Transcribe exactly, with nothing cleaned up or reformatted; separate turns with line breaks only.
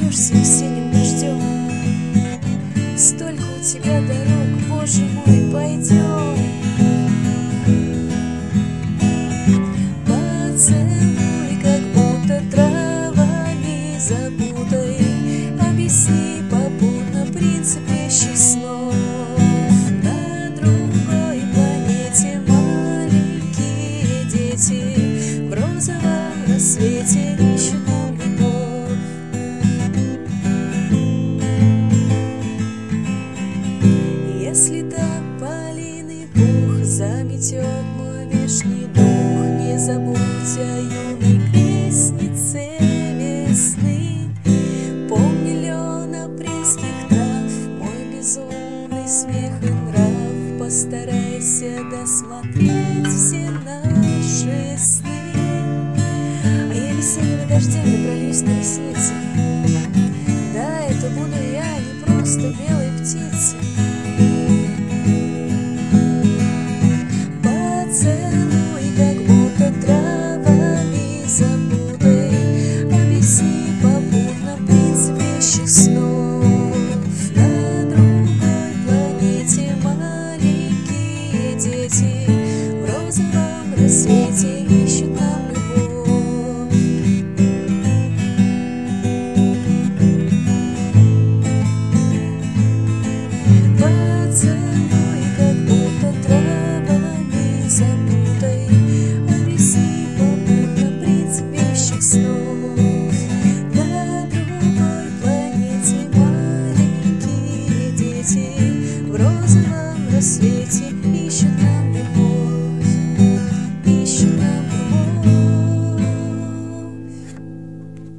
обольешься весенним дождем. Столько у тебя дорог, Боже мой, пойдем. Поцелуй, как будто травами запутай, объясни попутно принцип вещих снов. На другой планете маленькие дети в розовом рассвете ищут нам любовь. Если тополиный пух заметет мой вешний дух, не забудь о юной крестнице весны. Помни лен апрельских трав, мой безумный смех и нрав. Постарайся досмотреть все наши сны. А я весенними дождями прольюсь на ресницы. Да, это буду я, не просто белой птицей. Поцелуй, как будто травами запутай, объясни попутно принцип вещих снов. На другой планете маленькие дети в розовом рассвете ищут нам любовь. Поцелуй, как будто травами запутай, объясни попутно принцип вещих снов. На другой планете маленькие дети в розовом рассвете